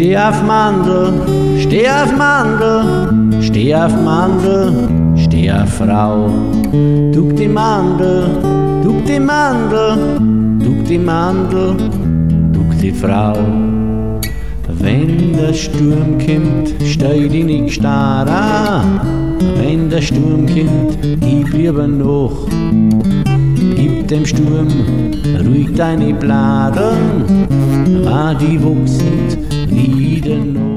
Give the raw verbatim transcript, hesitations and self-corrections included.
Steh auf Mandel, steh auf Mandel, steh auf Mandel, steh auf Frau. Duck die Mandel, duck die Mandel, duck die Mandel, duck die Frau. Wenn der Sturm kommt, steh dich nicht starr an. Wenn der Sturm kommt, gib lieber noch. Gib dem Sturm ruhig deine Bladen, aber die wachsen wieder noch.